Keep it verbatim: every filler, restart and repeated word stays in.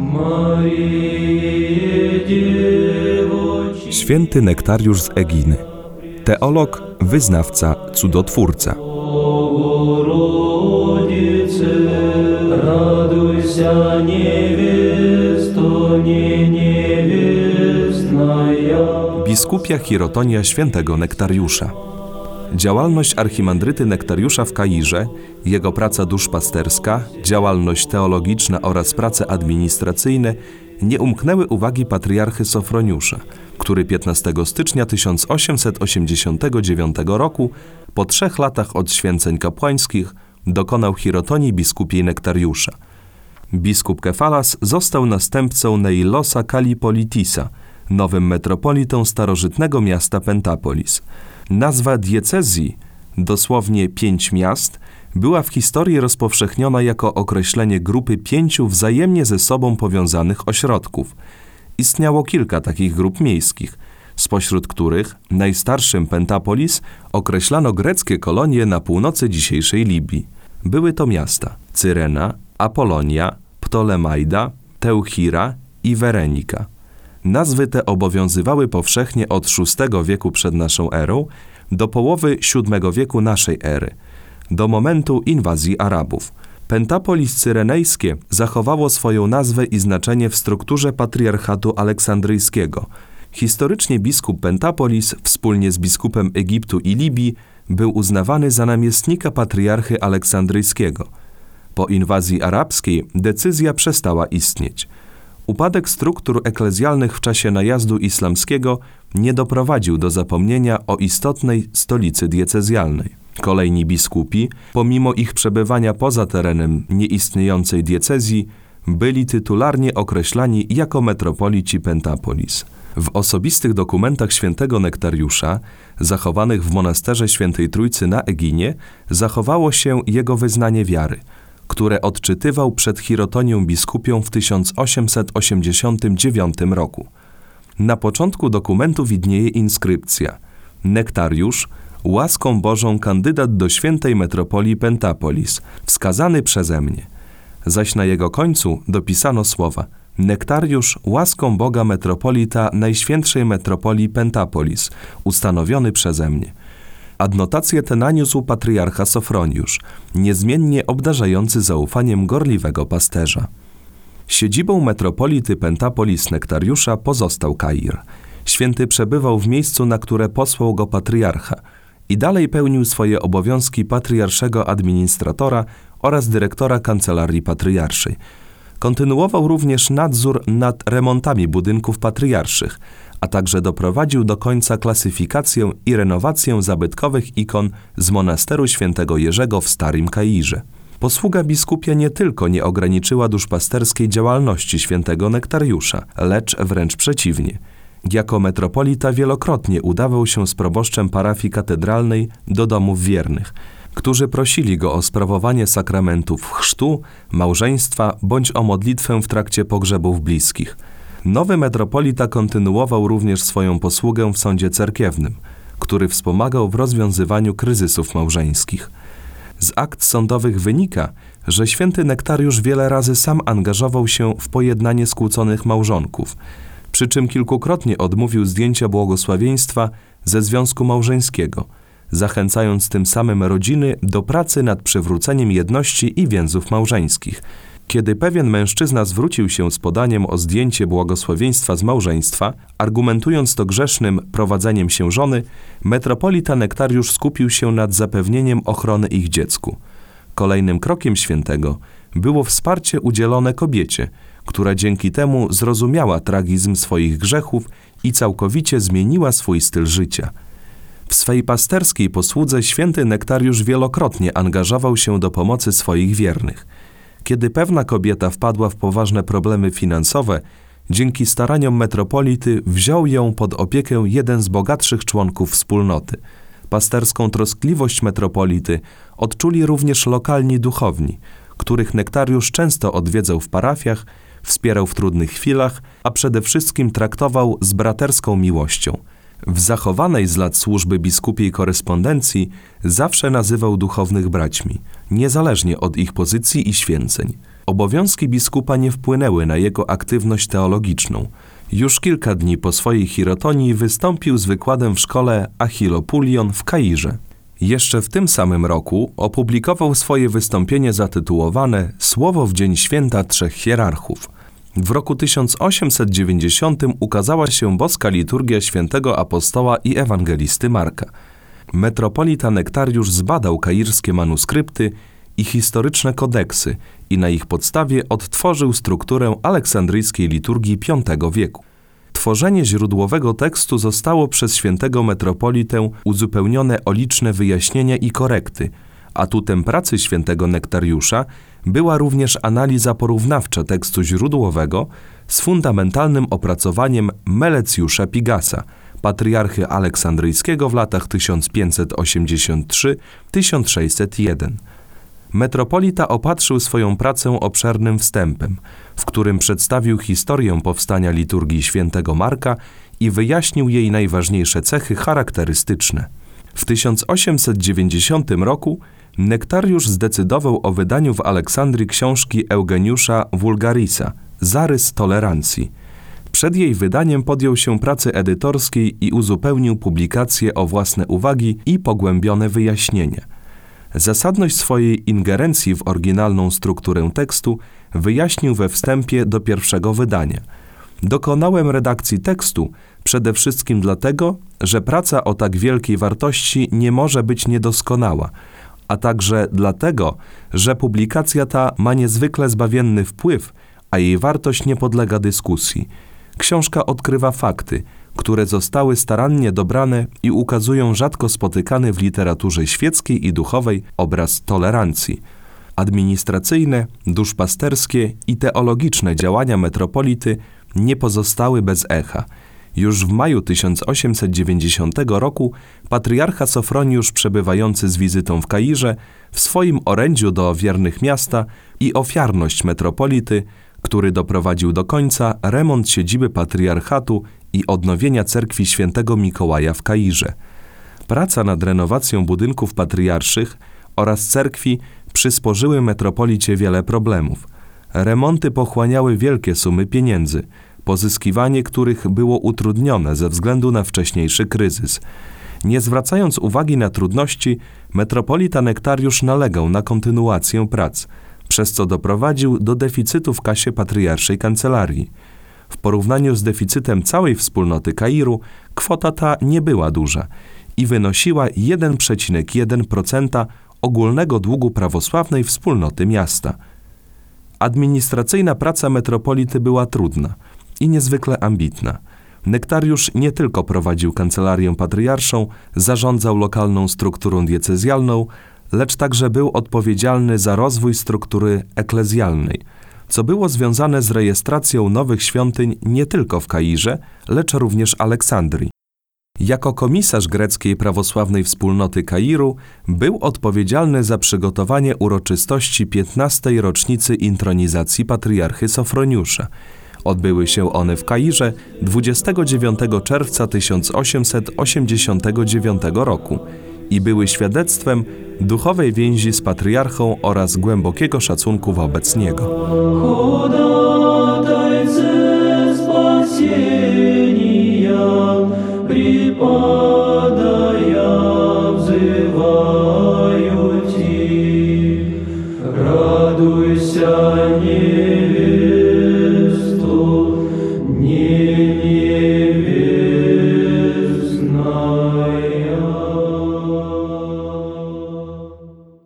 Święty Nektariusz z Eginy. Teolog, wyznawca, cudotwórca. Biskupia Chirotonia świętego Nektariusza. Działalność archimandryty Nektariusza w Kairze, jego praca duszpasterska, działalność teologiczna oraz prace administracyjne nie umknęły uwagi patriarchy Sofroniusza, który piętnastego stycznia tysiąc osiemset osiemdziesiątego dziewiątego roku, po trzech latach od święceń kapłańskich, dokonał chirotonii biskupiej Nektariusza. Biskup Kefalas został następcą Neilosa Kallipolitisa, nowym metropolitą starożytnego miasta Pentapolis. Nazwa diecezji, dosłownie pięć miast, była w historii rozpowszechniona jako określenie grupy pięciu wzajemnie ze sobą powiązanych ośrodków. Istniało kilka takich grup miejskich, spośród których najstarszym Pentapolis określano greckie kolonie na północy dzisiejszej Libii. Były to miasta Cyrena, Apolonia, Ptolemaida, Teuchira i Werenika. Nazwy te obowiązywały powszechnie od szóstego wieku przed naszą erą do połowy siódmego wieku naszej ery, do momentu inwazji Arabów. Pentapolis cyrenejskie zachowało swoją nazwę i znaczenie w strukturze patriarchatu aleksandryjskiego. Historycznie biskup Pentapolis wspólnie z biskupem Egiptu i Libii był uznawany za namiestnika patriarchy aleksandryjskiego. Po inwazji arabskiej decyzja przestała istnieć. Upadek struktur eklezjalnych w czasie najazdu islamskiego nie doprowadził do zapomnienia o istotnej stolicy diecezjalnej. Kolejni biskupi, pomimo ich przebywania poza terenem nieistniejącej diecezji, byli tytularnie określani jako metropolici Pentapolis. W osobistych dokumentach świętego Nektariusza, zachowanych w monasterze Świętej Trójcy na Eginie, zachowało się jego wyznanie wiary, które odczytywał przed chirotonią biskupią w tysiąc osiemset osiemdziesiątym dziewiątym roku. Na początku dokumentu widnieje inskrypcja: Nektariusz, łaską Bożą kandydat do świętej metropolii Pentapolis, wskazany przeze mnie. Zaś na jego końcu dopisano słowa: Nektariusz, łaską Boga metropolita Najświętszej metropolii Pentapolis, ustanowiony przeze mnie. Adnotację tę naniósł patriarcha Sofroniusz, niezmiennie obdarzający zaufaniem gorliwego pasterza. Siedzibą metropolity Pentapolis Nektariusza pozostał Kair. Święty przebywał w miejscu, na które posłał go patriarcha i dalej pełnił swoje obowiązki patriarszego administratora oraz dyrektora kancelarii patriarszej. Kontynuował również nadzór nad remontami budynków patriarszych, a także doprowadził do końca klasyfikację i renowację zabytkowych ikon z monasteru świętego Jerzego w Starym Kairze. Posługa biskupia nie tylko nie ograniczyła duszpasterskiej działalności świętego Nektariusza, lecz wręcz przeciwnie. Jako metropolita wielokrotnie udawał się z proboszczem parafii katedralnej do domów wiernych, którzy prosili go o sprawowanie sakramentów chrztu, małżeństwa bądź o modlitwę w trakcie pogrzebów bliskich. Nowy metropolita kontynuował również swoją posługę w sądzie cerkiewnym, który wspomagał w rozwiązywaniu kryzysów małżeńskich. Z akt sądowych wynika, że święty Nektariusz wiele razy sam angażował się w pojednanie skłóconych małżonków, przy czym kilkukrotnie odmówił zdjęcia błogosławieństwa ze związku małżeńskiego, zachęcając tym samym rodziny do pracy nad przywróceniem jedności i więzów małżeńskich. Kiedy pewien mężczyzna zwrócił się z podaniem o zdjęcie błogosławieństwa z małżeństwa, argumentując to grzesznym prowadzeniem się żony, metropolita Nektariusz skupił się nad zapewnieniem ochrony ich dziecku. Kolejnym krokiem świętego było wsparcie udzielone kobiecie, która dzięki temu zrozumiała tragizm swoich grzechów i całkowicie zmieniła swój styl życia. W swej pasterskiej posłudze święty Nektariusz wielokrotnie angażował się do pomocy swoich wiernych. Kiedy pewna kobieta wpadła w poważne problemy finansowe, dzięki staraniom metropolity wziął ją pod opiekę jeden z bogatszych członków wspólnoty. Pasterską troskliwość metropolity odczuli również lokalni duchowni, których Nektariusz często odwiedzał w parafiach, wspierał w trudnych chwilach, a przede wszystkim traktował z braterską miłością. W zachowanej z lat służby biskupiej korespondencji zawsze nazywał duchownych braćmi, niezależnie od ich pozycji i święceń. Obowiązki biskupa nie wpłynęły na jego aktywność teologiczną. Już kilka dni po swojej chirotonii wystąpił z wykładem w szkole Achillopulion w Kairze. Jeszcze w tym samym roku opublikował swoje wystąpienie zatytułowane „Słowo w dzień święta trzech hierarchów”. W roku tysiąc osiemset dziewięćdziesiątym ukazała się boska liturgia świętego apostoła i ewangelisty Marka. Metropolita Nektariusz zbadał kairskie manuskrypty i historyczne kodeksy i na ich podstawie odtworzył strukturę aleksandryjskiej liturgii piątego wieku. Tworzenie źródłowego tekstu zostało przez świętego metropolitę uzupełnione o liczne wyjaśnienia i korekty. Atutem pracy świętego Nektariusza była również analiza porównawcza tekstu źródłowego z fundamentalnym opracowaniem Melecjusza Pigasa, patriarchy aleksandryjskiego w latach tysiąc pięćset osiemdziesiąt trzy do tysiąc sześćset jeden. Metropolita opatrzył swoją pracę obszernym wstępem, w którym przedstawił historię powstania liturgii świętego Marka i wyjaśnił jej najważniejsze cechy charakterystyczne. W tysiąc osiemset dziewięćdziesiątym roku Nektariusz zdecydował o wydaniu w Aleksandrii książki Eugeniusza Vulgarisa „Zarys tolerancji”. Przed jej wydaniem podjął się pracy edytorskiej i uzupełnił publikację o własne uwagi i pogłębione wyjaśnienia. Zasadność swojej ingerencji w oryginalną strukturę tekstu wyjaśnił we wstępie do pierwszego wydania. Dokonałem redakcji tekstu przede wszystkim dlatego, że praca o tak wielkiej wartości nie może być niedoskonała, a także dlatego, że publikacja ta ma niezwykle zbawienny wpływ, a jej wartość nie podlega dyskusji. Książka odkrywa fakty, które zostały starannie dobrane i ukazują rzadko spotykany w literaturze świeckiej i duchowej obraz tolerancji. Administracyjne, duszpasterskie i teologiczne działania metropolity nie pozostały bez echa. Już w maju tysiąc osiemset dziewięćdziesiątego roku patriarcha Sofroniusz, przebywający z wizytą w Kairze, w swoim orędziu do wiernych miasta i ofiarność metropolity, który doprowadził do końca remont siedziby patriarchatu i odnowienia cerkwi świętego Mikołaja w Kairze. Praca nad renowacją budynków patriarszych oraz cerkwi przysporzyły metropolicie wiele problemów. Remonty pochłaniały wielkie sumy pieniędzy, pozyskiwanie których było utrudnione ze względu na wcześniejszy kryzys. Nie zwracając uwagi na trudności, metropolita Nektariusz nalegał na kontynuację prac, przez co doprowadził do deficytu w kasie patriarszej kancelarii. W porównaniu z deficytem całej wspólnoty Kairu kwota ta nie była duża i wynosiła jeden przecinek jeden procent ogólnego długu prawosławnej wspólnoty miasta. Administracyjna praca metropolity była trudna i niezwykle ambitna. Nektariusz nie tylko prowadził kancelarię patriarszą, zarządzał lokalną strukturą diecezjalną, lecz także był odpowiedzialny za rozwój struktury eklezjalnej, co było związane z rejestracją nowych świątyń nie tylko w Kairze, lecz również Aleksandrii. Jako komisarz greckiej prawosławnej wspólnoty Kairu był odpowiedzialny za przygotowanie uroczystości piętnastej rocznicy intronizacji patriarchy Sofroniusza. Odbyły się one w Kairze dwudziestego dziewiątego czerwca tysiąc osiemset osiemdziesiątego dziewiątego roku i były świadectwem duchowej więzi z patriarchą oraz głębokiego szacunku wobec niego.